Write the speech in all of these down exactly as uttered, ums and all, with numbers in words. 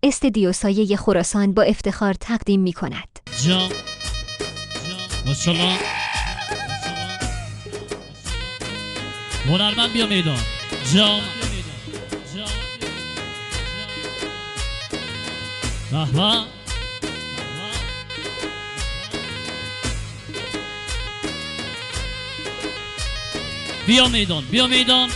استدیو سایه خراسان با افتخار تقدیم می کند. جام ماشاءالله هنرمند بیا میدان. جام بهبه بیا میدان بیا میدان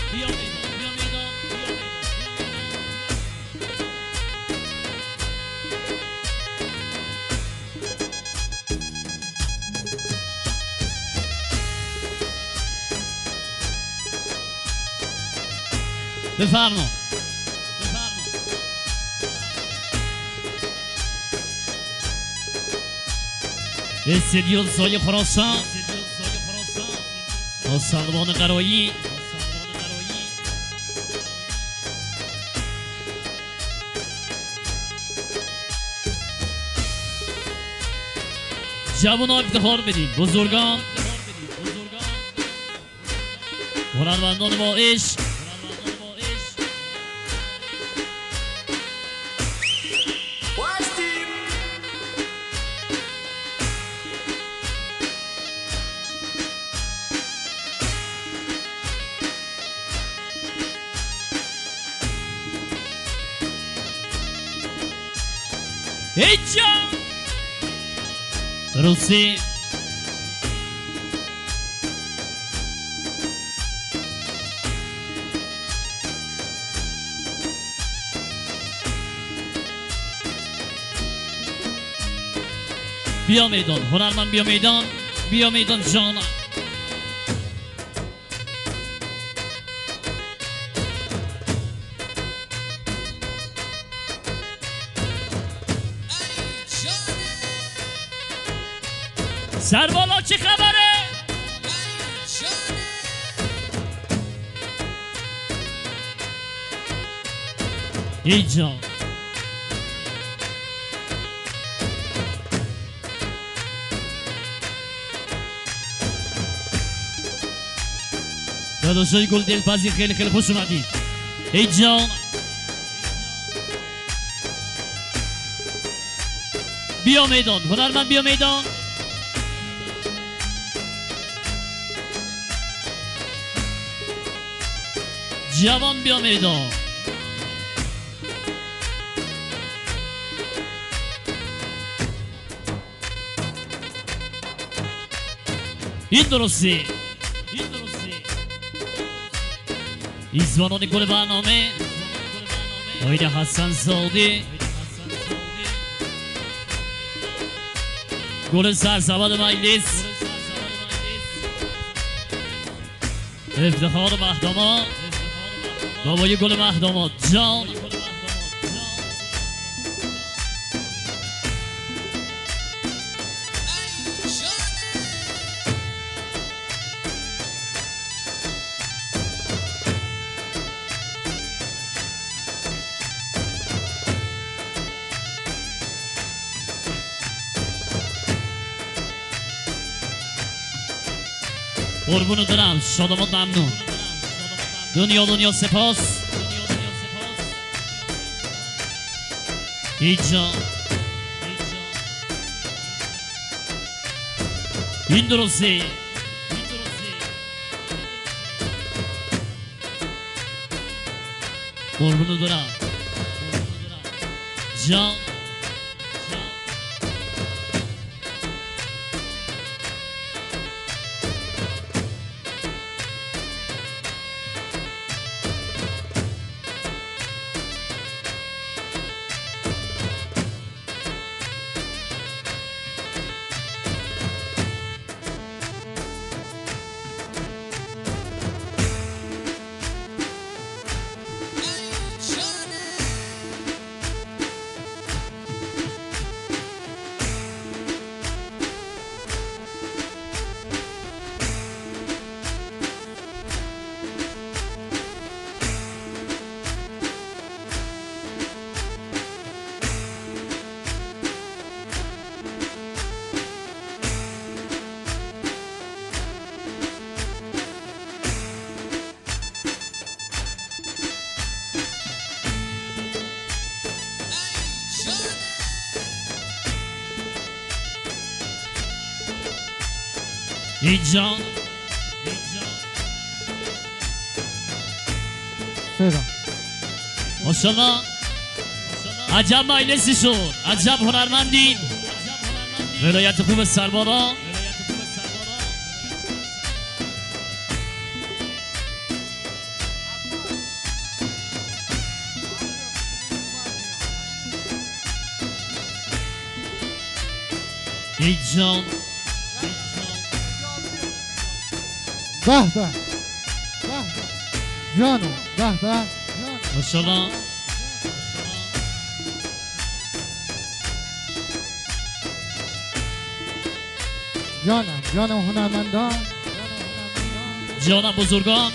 بفرما استدیو سایه خراسان سلمان قرایی جوانان افتخار بدین، بزرگان هنرمندان با عشق هیچا روسی بیا میدان هنرمند بیا میدان بیا میدان جانا سربالا چه خبره؟ اینجا داداشای گل دلپذیر خیلی خیلی خوش اومدید. اینجا بیا میدان هنرمند بیا میدان جوان بیا میدان این درسته این درسته ایزوانان گل برنامه آیده حسن زاده گل سرسبد مجلس افتخار مهدامات بابای گل مهدامات جان قربونو دارم شادمات ممنون دنیا دنیا سپاس اینجا این درسته قربونو دارم جان اینجا صدا ماشاءالله عجب مجلسی شد، عجب هنرمندیم. ولایت خوب سربارا اینجا به به به جانو به به ماشاءالله جانم جانم هنرمندان جانم بزرگان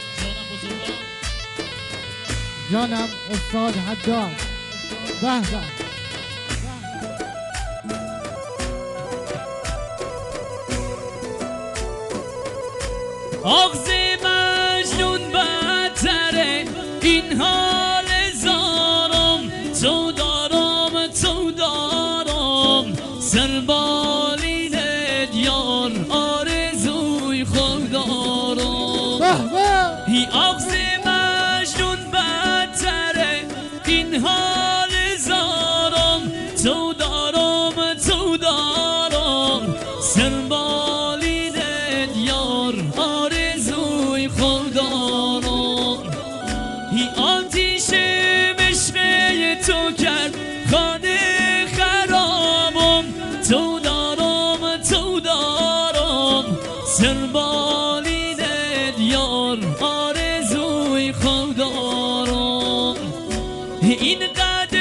جانم استاد حداد به به آغز مجنون بدتره این حال زارم، تو دارم تو دارم سربالین دیار آرزوی خود دارم. ای آغز مجنون بدتره این حال زارم، تو دارم تو دارم سربالین دیار آرزوی خود دارم. ای آتیش مشقه تو کرد خانه خرابم، تو دارم تو دارم سربالین دیار آرزوی خود دارم. این قد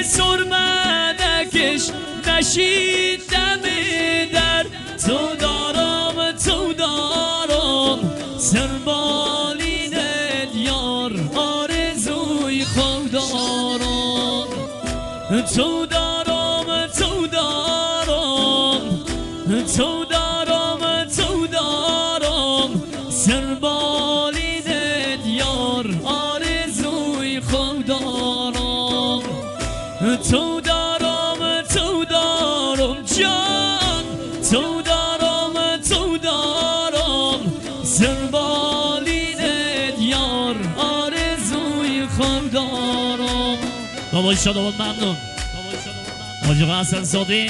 سرمنکش نشید دم در، تو دارم تو دارم سربالین دیار آرزوی خود دارم. تو دارم تو دارم تو دارم تو دارم سربالین دیار آرزوی خود دارم. تو دارم تو دارم جان، تو دارم تو دارم سربالین دیار آرزوی خود دارم. بابای شاداباد ممنون. حاج آقا حسن زاده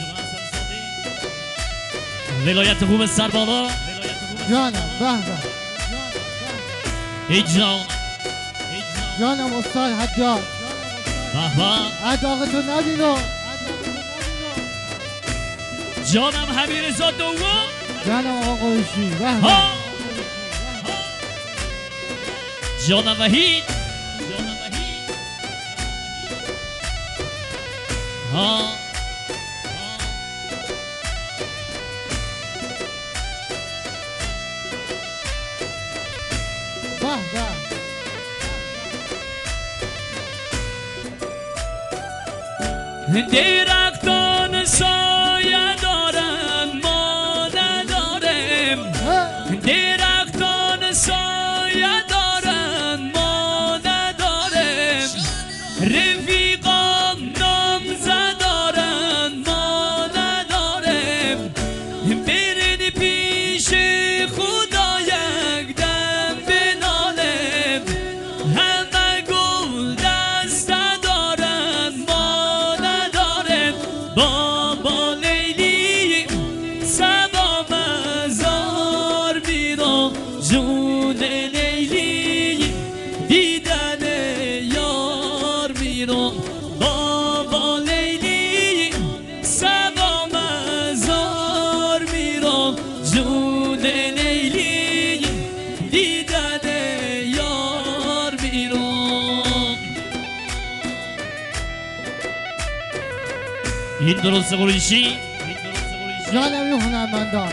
ولایت خوب سربالا جانم به به ای جان جانم استاد حداد به به اداقتو نبینو جانم حمیرزا دوم جانم آقا قریشی به به ها جانم وحید ها به به درختان سایه دارن ما نداریم، درختان سایه دارن ما نداریم، رفیقان نامزد دارن ما نداریم، برید پیش خدا یک دم بنالیم، همه گل دست دارن ما نداریم. بابا لیلی سبا مزار میرم، جون لیلی دیدن یار میرم. بابا لیلی سبا مزار میرم، جون لیلی دیدن یار میرم. این درست قریشی جانم یه هنرمندان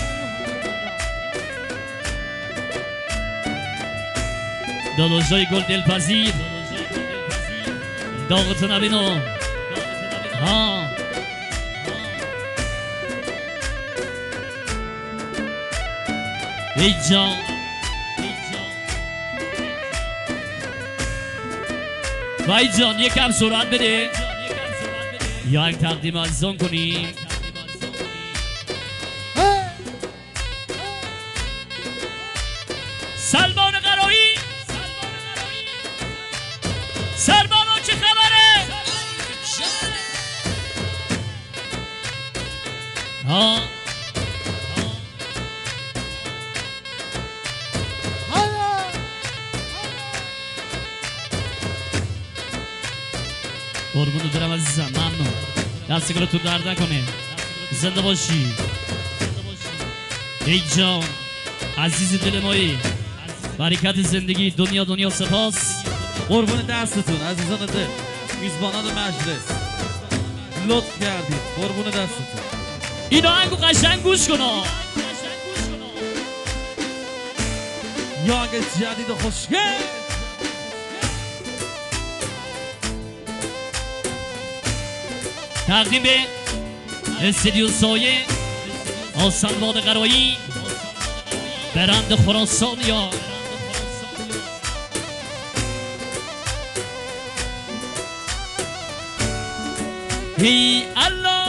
داداشای گل دلپذیر داغتو نبینو ها ای جان وای جان یکم سرعت بده یا یک تقدیم عزیزان کنیم. سلمان قرایی سلمان چه خبره؟ ها قربونو دارم عزیزم، ممنون. دست گلو تو درد نکنه. زنده باشی ای جان عزیز دل مایی. برکت زندگی، دنیا دنیا سپاس. قربون دستتون عزیزان دل، میزبانان مجلس لطف کردید. قربون دستتون. این آهنگو قشنگ گوش کنا. یه آهنگ جدید و خوشگل. تقدیم به استودیو سایه آسنباد قرایی برند خراسان یا هی الله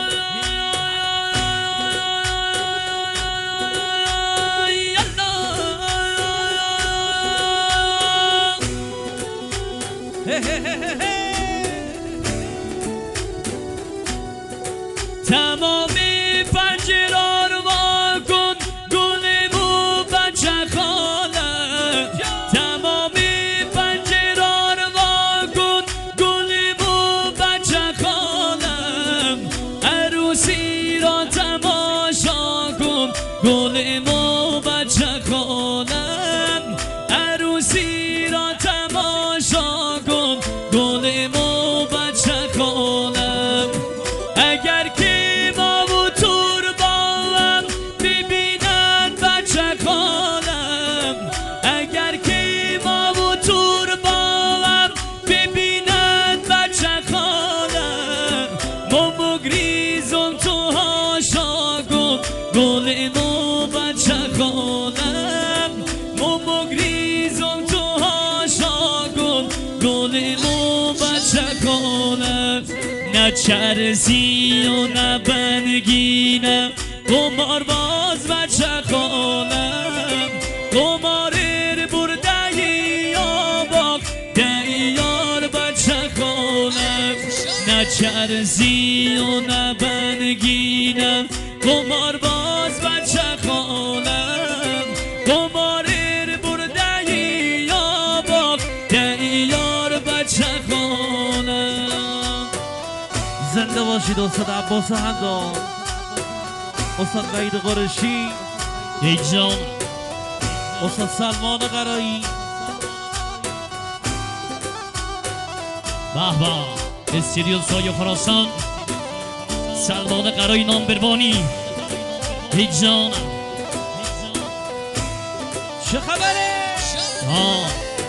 تمامی پنجران وا کن گلمو بچه خاله. تمامی پنجران وا کن گلمو بچه خاله. عروسی را تماشا کن گلمو بچه خاله. عروسی را تماشا کن گلمو بچه خاله. اگر که ما و تور باهم ببینن بچه خالم. اگر که ما و تور باهم ببینن بچه خالم. مومو گریزم تو هاشا کن گلمو بچه خالم. مومو گریزم تو هاشا کن گلمو بچه خالم. نه چرسی و نه بنگینم قمار باز بچه خالم. قمارر برده یا باق دیار بچه خالم. نه چرسی و نه بنگینم قمار باز بچه خالم. قمارر برده یا باق دیار بچه خالم. زنده باشید استاد عباس همدان، استاد وحید قرشی، ای جان استاد سلمان قرایی. به به استودیو سایه خراسان سلمان قرایی نامبروانی. ای جان چه خبره؟ ها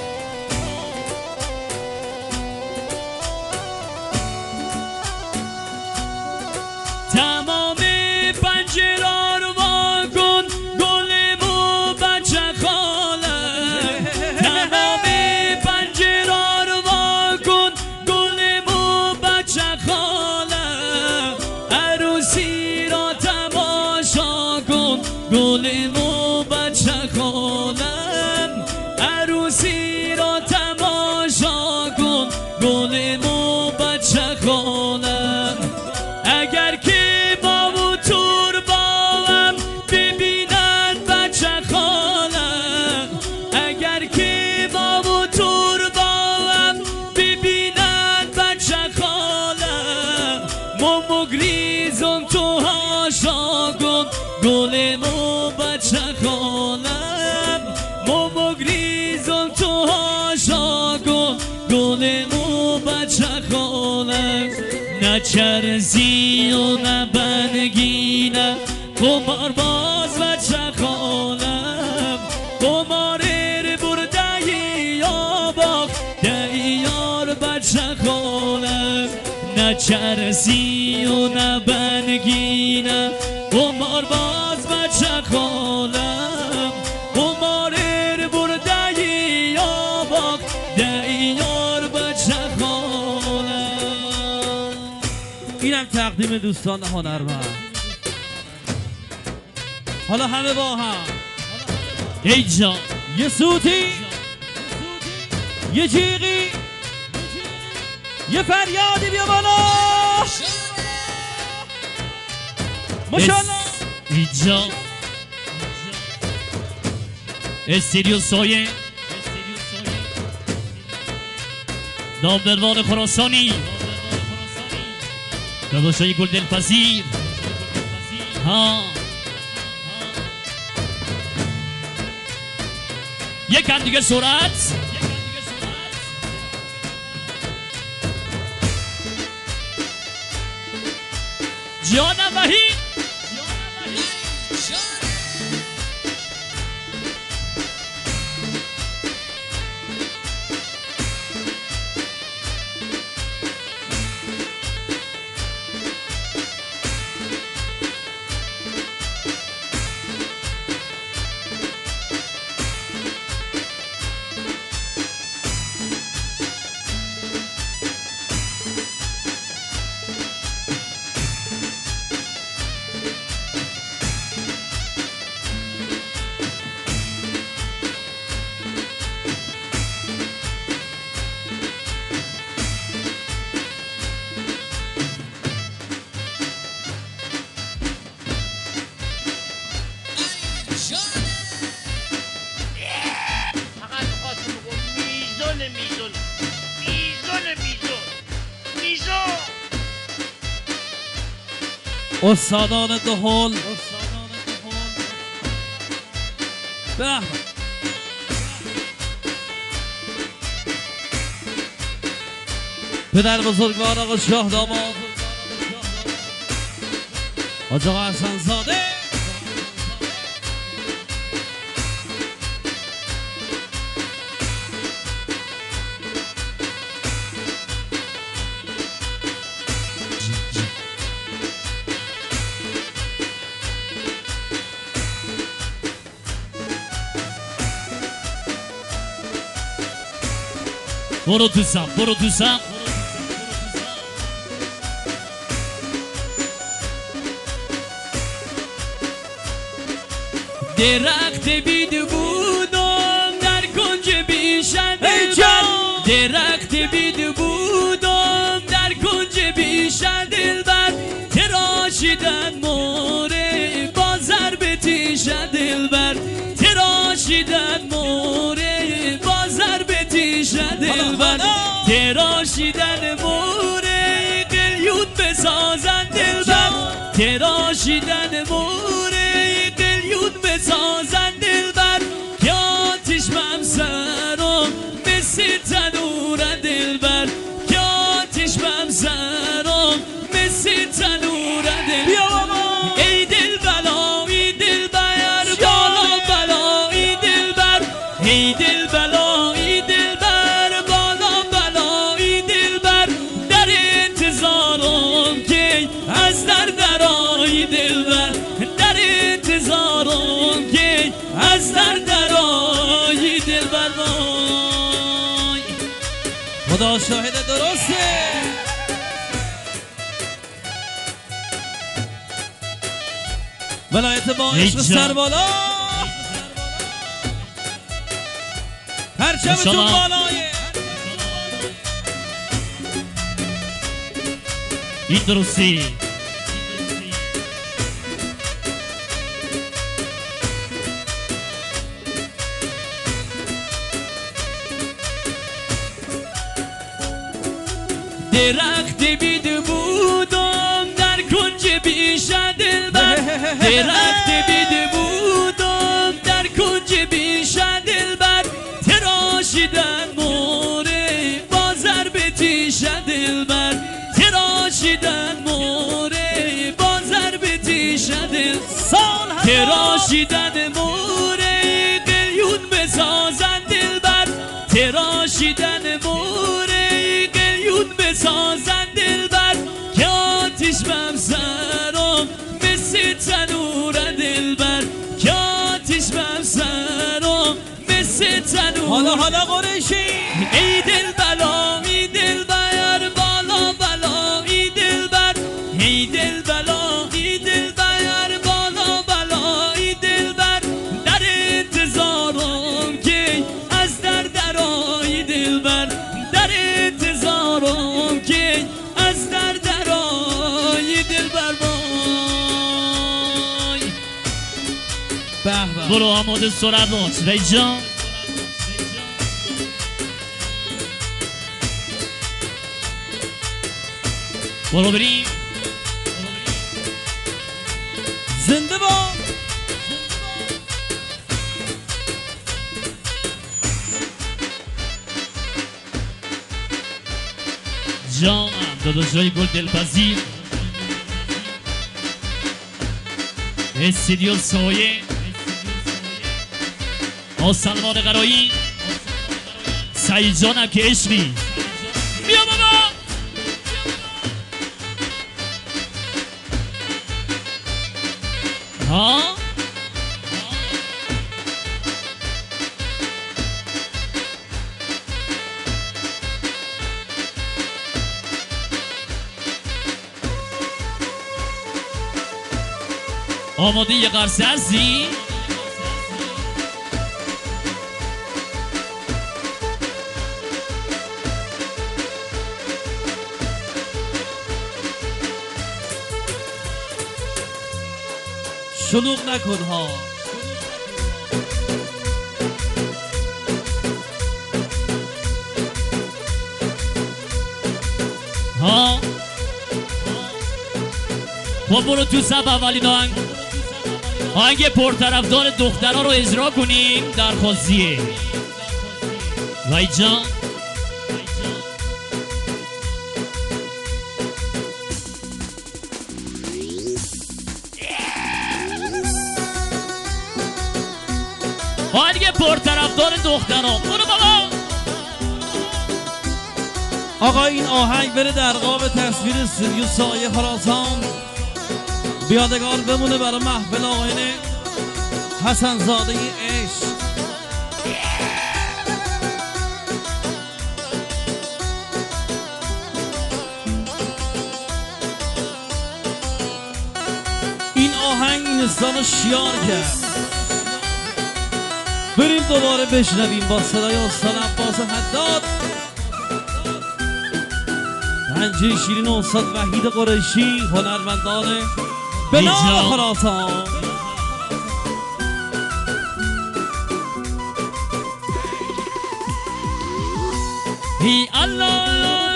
تمامی پنجران وا کن گلمو بچه خالم. تمامی پنجران وا کن گلمو بچه خالم. عروسی را تماشا کن گلمو بچه خالم. عروسی را تماشا کن گلمو بچه خالم. اگر که ما و تور باهم ببینن بچه خالم. اگر که ما و تور باهم ببینن بچه خالم. مومو گریزم تو هاشا کن گلمو بچه خالم. مومو گریزم تو هاشا کن گلمو بچه خالم. نه چرزی و نه بنگینم قمار باز بچه خالم. قمارر برده یا باق دیار بچه خالم. نه چرزی و نه بنگینم قمار باز بچه خالم. قمارر برده یا باق دیار بچه خالم. اینم تقدیم دوستان هنرمند. حالا همه با هم ای جان یه سوتی یه جیغی یه فریادی بیا بالا ماشاءالله اینجا استیریو سایه نامبروان خراسانی داداشای گل دلپذیر ها یکم دیگه سرعت جانم وحید استادان دهل به پدر بزرگوار آقا شاه داماد حاج آقا حسن زاده برو تو سم برو تو سم درخت بید بودم در کنج بیشن دلبر درخت بید بودم در کنج بیشن دلبر تراشیدن موره با ضرب تیشه دلبر تراشیدن موره با ضرب تیشه دلبر تراشیدن موره قلیون بسازن دلبر تراشیدن موره قلیون بسازن دلبر که آتیش ممسرم مثل تنور دلبر که آتیش ممسرم مثل تنور دلبر ای دل بلا ای دل بر بالا بلا ای دل بر ای دل بلا ای دل بر بالا بلا ای دل بر در انتظارم که از در درای دل بر در انتظارم که از در درای دل بر وای خدا شاهد درسته ولایت با عشق سر بالا پرچمتون بالایه این درستی درخت بید بودم در کنج بیشه دلبر درخت بید بودم در کنج بیشه دلبر تراشیدن موره با ضرب تیشه دلبر تراشیدن موره با ضرب تیشه دل تراشیدن موره قلیون بسازن دلبر تراشیدن موره قلیون بسازن دلبر که آتیش ممسرم مثل تنور دلبر که آتیش ممسرم مثل تنور حالا حالا قریشی ای دل بلا ای دل بر بالا بلا ای دل بر ای دل بلا ای دل بر بالا بلا ای دل بر در انتظارم که برو آماده سرعت باش وی جان برو بریم زنده با جانم داداشای گل دلپذیر استودیو سایه آسلمان قرایی سعید جانم که عشقی بیا بابا ها آماده یه قرصه هستی؟ شلوغ نکن ها ها خب برو تو سب اولین آهنگ آهنگ پرطرفدار دخترها رو اجرا کنیم درخواستیه وای جان آهنگ پرطرفدار دخترها برو بابا آقا این آهنگ بره در قاب تصویر استودیو سایه خراسان بیادگار بمونه برای محفل آقاین حسن زاده عشق این آهنگ این استان رو شیار کرد بریم دوباره بشنویم با صدای استان عباس حداد پنجه شیرین استاد وحید قریشی هنرمندان به نام خراسان هی الله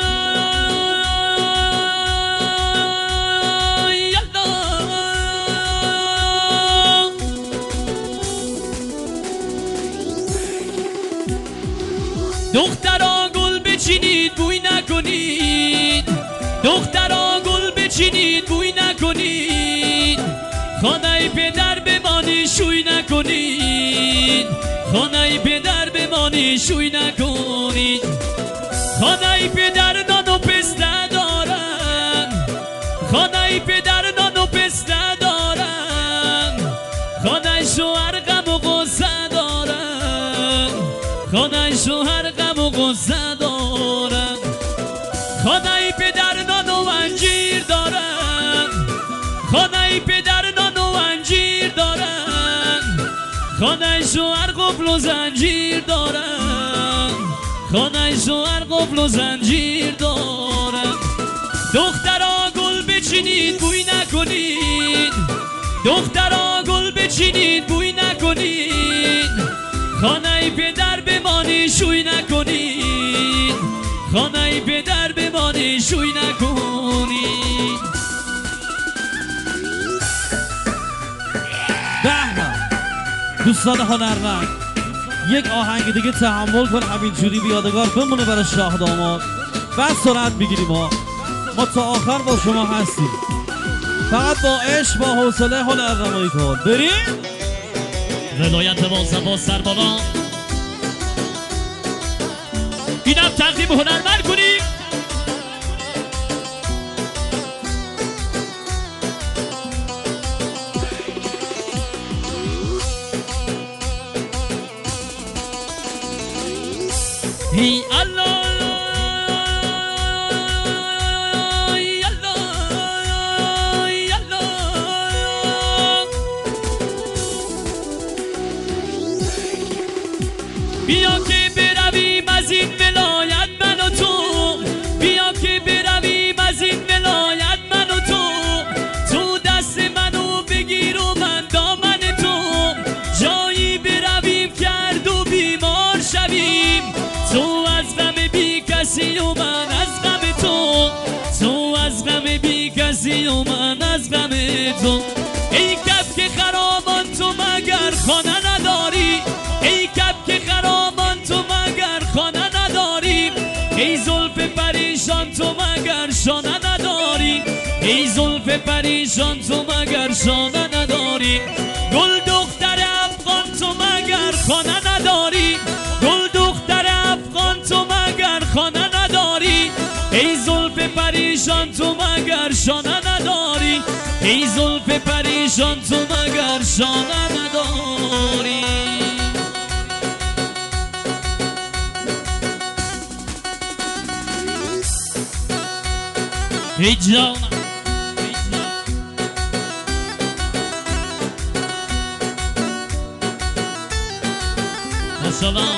دخترا گل بچینید بوی نکنید دخترا گل بچینید بوی نکنید خانه پدر بمانی شوی نکنید خانه پدر بمانی شوی نکنید خانه پدر نان و پسته دارن خانه پدر نان و پسته دارن خانه شوهر غم و غصه دارن خانه شوهر غم و غصه دارن خانه پدر نان و انجیر دارن خانه پدر نان و انجیر دارن خانه شوهر قفل و زنجیر دارن خانه شوهر قفل و زنجیر دارن دخترا گل بچینید بوی نکنید دخترا گل بچینید بوی نکنید خانه پدر بمانی شوی نکنید خانه پدر بمانی شوی نکنید به دوستان هنرمند یک آهنگ دیگه تحمل کن همینجوری بیادگار بمونه برای شاه داماد بعد سرعت میگیریم ها ما تا آخر با شما هستیم فقط با عشق با حوصله هنرنمایی کن بریم ولایت واسه با سربابا اینم تقدیم هنرمند کنیم هی الله بیا که برویم از این ولایت من و تو بیا که برویم از این ولایت من و تو تو دست منو بگیر و من دامن تو جای غم بی کسی و من از غم تو. ای کبک خرابان تو مگر خانه نداری، ای کبک خرابان تو مگر خانه نداری، ای زلف پریشان تو مگر شانه نداری، ای زلف پریشان تو مگر شانه نداری. گل دختر افغان تو مگر خانه نداری، گل دختر افغان تو مگر خانه نداری، ای زلف پریشان تو مگر شانه نداری، ای زلف پریشان تو مگر شانه نداری. ای جان سلام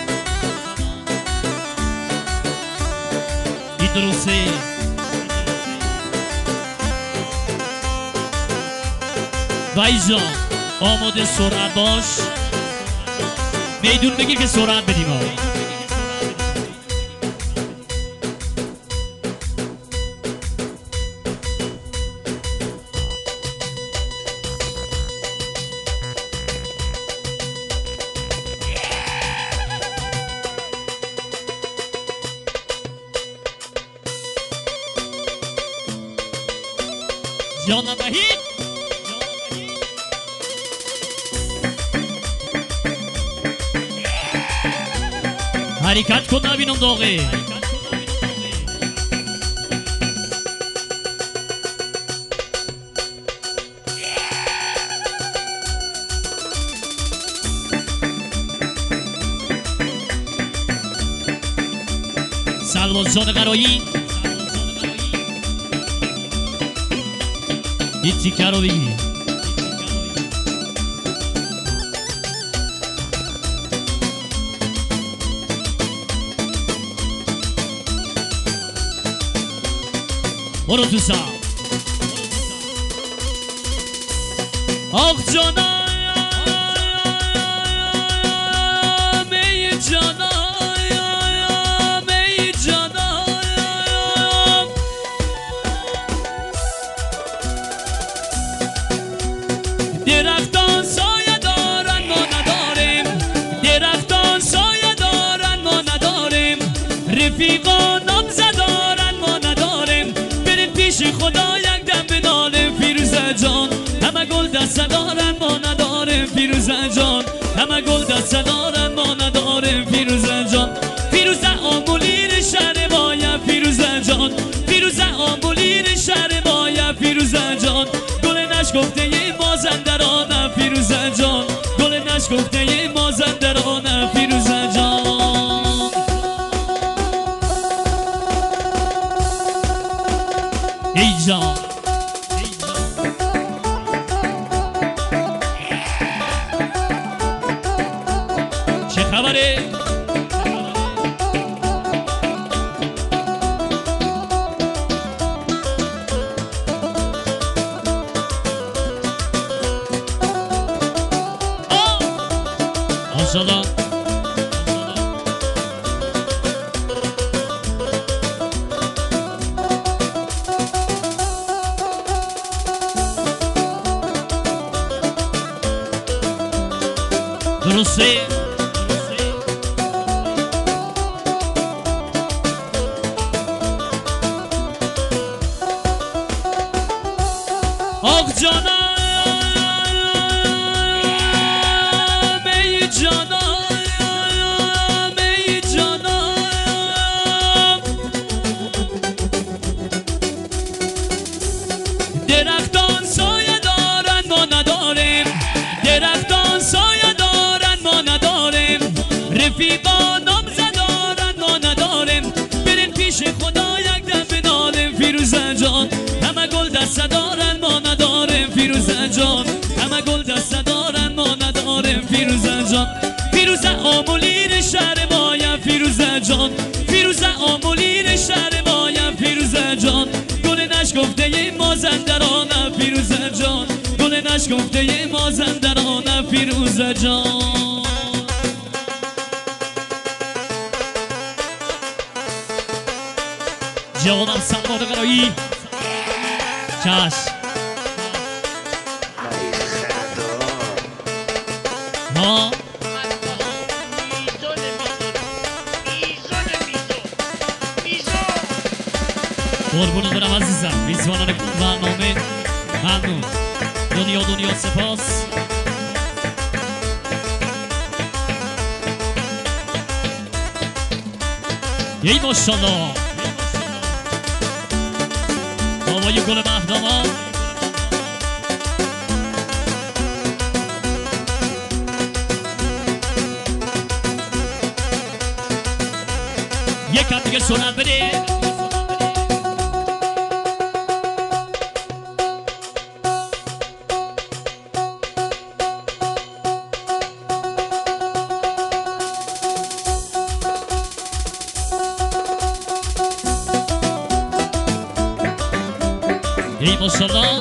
این درسته. وای جان آماده سرعت باش، میدون بگیر که سرعت بدیم ها. جان بهید حرکت کن نبینم داغه. سلواز جان قرایی این تیکه رو بگیری. برو تو سا آخ جانا می جانا می جانا درختان سایه دارن ما نداریم، درختان سایه دارن ما نداریم، رفیقان نامزد دارن ما نداریم، بریم پیش خدا یک دم بنالیم. فیروزه جان همه گل دست دارن ما نداریم، فیروزه جان همه گل دست دارن ما نداریم. فیروزه جان فیروزه آمولین شهر مایم، فیروزه جان فیروزه آمولین شهر مایم، فیروزه جان گل نشکفته مازندرانم، فیروزه جان گل نشکفته مازندرانم، فیروزه جان. ای جان چه خبره؟ ماشاءالله درسته. آخ جانا می جانا می جانا درختان سایه دارن ما نداریم، درختان سایه دارن ما نداریم، رفیقان نامزد دارن ما نداریم، بریم پیش خدا یک دم بنالیم. فیروزه جان همه گل دست دارن ما نداریم، فیروزه جان همه گل دست دارن ما نداریم. فیروزه جان فیروزه آمولین شهر مایم، فیروزه جان فیروزه آمولین شهر مایم، فیروزه جان گل نشکفته مازندرانم، فیروزه جان گل نشکفته مازندرانم، فیروزه جان. جوانم سلمان قرایی چشم ها قربونو برم عزیزم میزبانان برنامه ممنون دنیا دنیا سپاس ای ماشالله هوای گل مهدما یکم دیگه سرعت بده ای ماشالله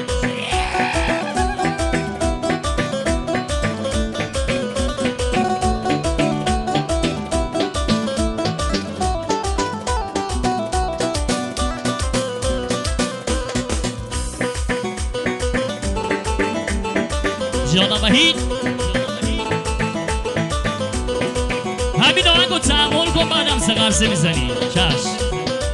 جانم وحید همین آهنگو تحمل کن بعدم سقرسه میزنی چشم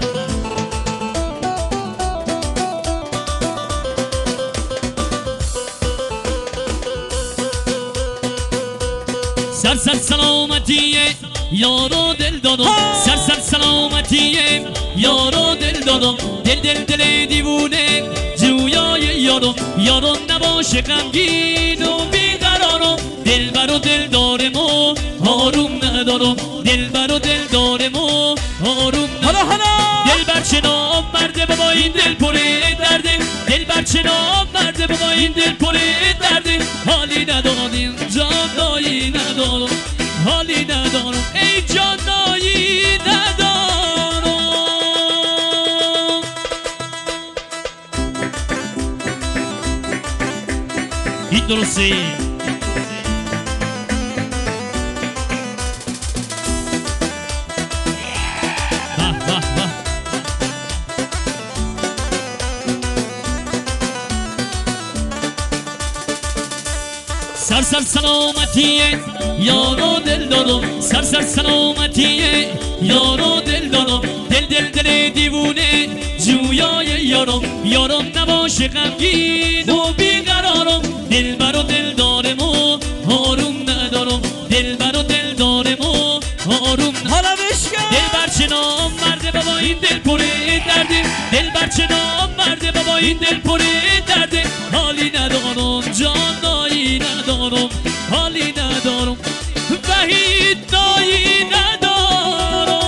سر سر سلامتیه یارو دل دادم سر سر سلامتیه یارو دل دادم دل دل دل دیوونه جویای یارو یارو نباشه غمگین و بیقرارم دل بر و دل دارم و آروم ندارم دل بر و دل دارم و آروم ندارم دل بر چنان مرده بابا این دل پره درده دل بر چنان مرده بابا این دل پره درده حالی ندارم جانایی ندارم حالی ندارم ای جانایی ندارم این درسته سر سر سلامتیه یارو دل دادم سر سر سلامتیه یارو دل دادم دل دل دل دیوونه جویای یارم یارم نباشه غمگین و بیقرارم دل بر و دل دارم و آروم ندارم دل بر و دل دارم و آروم حالا بشکن دل بر چنان مرده بابا این دل پره درده دل بر چنان مرده بابا این دل پره درده حالی ندارم جانایی ندارم حالی ندارم وحید نایی ندارم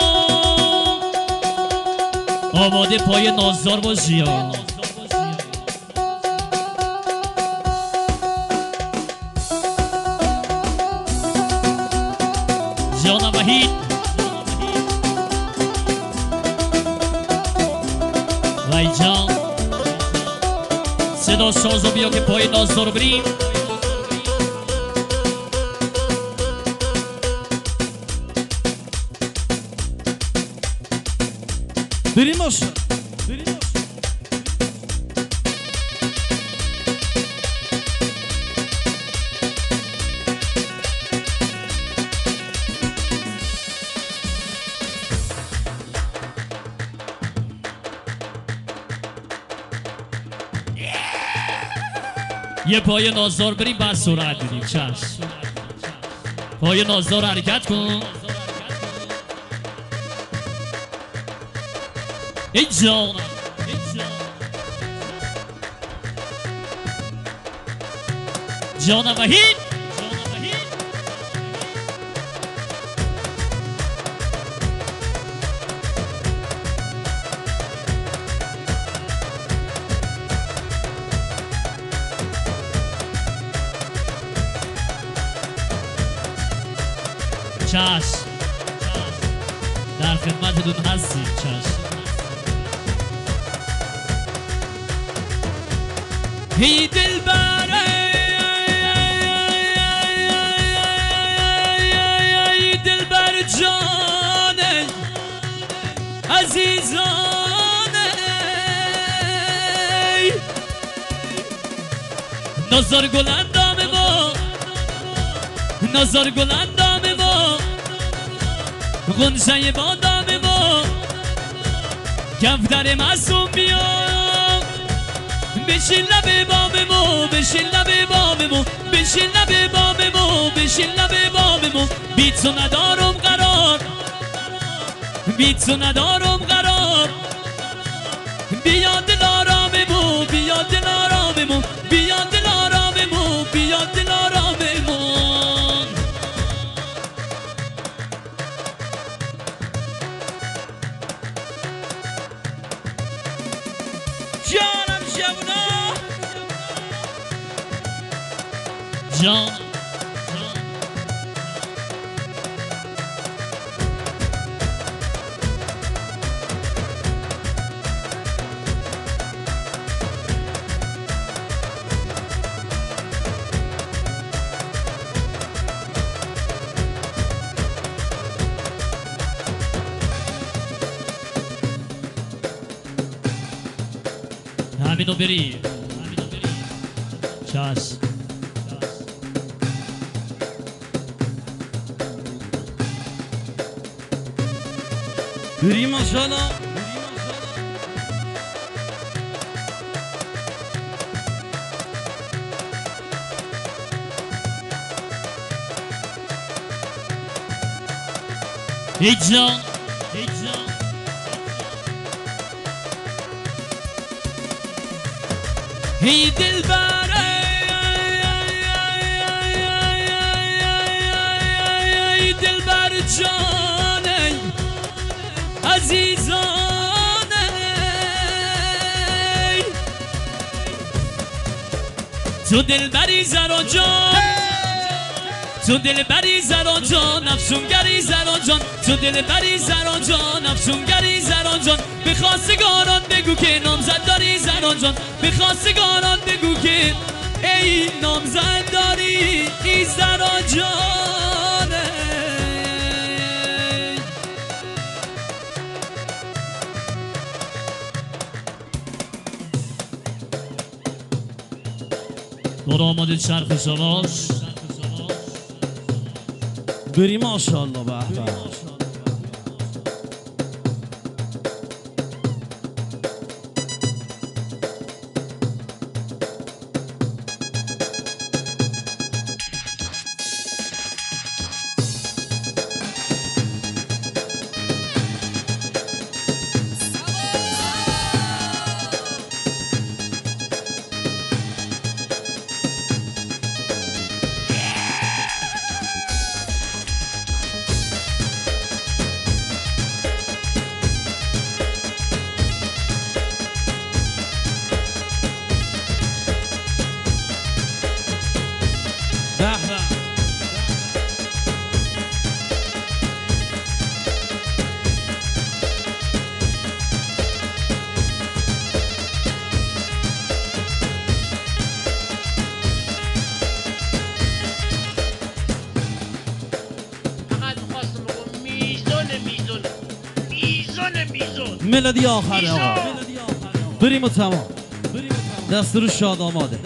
آماده پای نازدار باشی ها جانم وحید وای جان صدا سازو بیا که پای نازدار بریم بریم باشه یه پای نازدار بریم بعد سرعت بدیم چشم پای نازدار حرکت کن ای جانم جانم وحید چشم در خدمتتون هستیم چشم هی دل بره دل بر جانه عزیزانه نازار گل اندام ما نازار گل اندام ما غنچه بادام ما کفتر معصوم بیا بشین لب بام ما بشین لب بام ما بشین لب بام ما بشین لب بام ما بی تو ندارم قرار بی تو ندارم قرار بیا دل آرام ما بیا دل آرام ما بیا دل آرام ما بیا دل آرام ما جانم جوونا جان همینو بری چاس بریم ماشاءالله هیچ جان هیچ جان هی دل بره ای دل بر جانه عزیزانه تو دل بری زرا جان تو دل بری زرا جان افسونگری زرا جان تو دل بری زرا جان افسونگری زرا جان به خواستگاران بگو که نامزد داری زرا جان به خواستگاران بگو که ای نامزد داری ای زرا جانه برو آماده چرخ شماش بریم ماشاءالله به به ملودی آخره آقا بریم و تمام دستور شاد آماده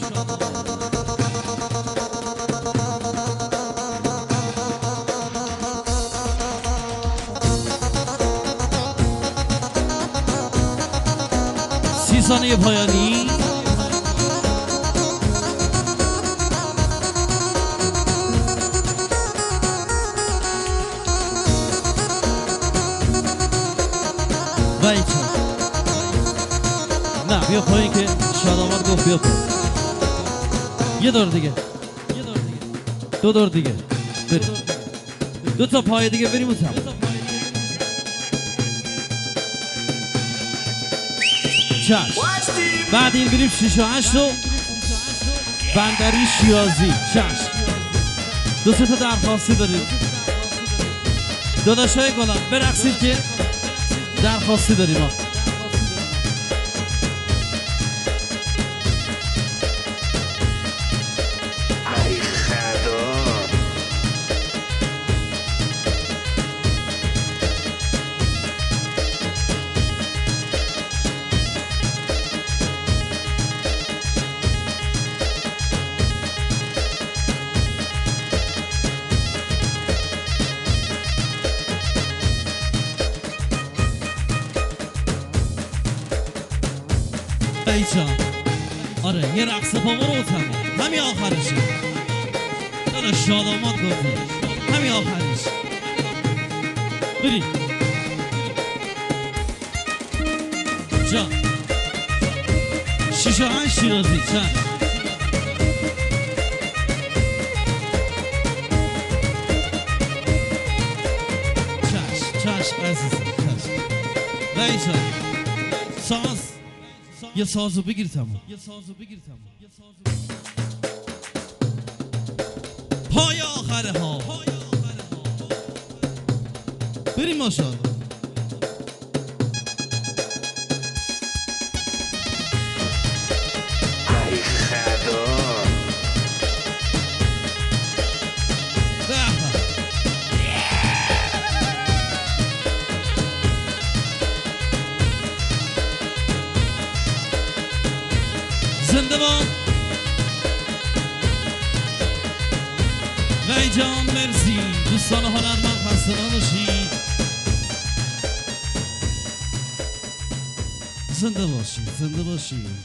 سی ثانیه پایانی وایت نه بیا پایین که شاداماد گفت بیا پایین یه دور دیگه دو دور دیگه بریم دو تا پای دیگه بریم و تمام چشم بعد این بریم شیش و هشت و بندری شیازی چشم دو سه تا درخواستی داریم داداشای گلم برقصید که درخواستی داریم ها بیچان آره یه رقص پا برو تمام همین آخرشه داره شادامات گفته همین آخرش بری جا شیشه های شیرازی چند چشم عزیزم چشم بیچان ساز یه سازو بگیر تمام پای آخره ها بریم ماشاءالله ای خدا زنده باد وی جان مرسی دوستان هنرمند خسته نباشید زنده باشید زنده باشید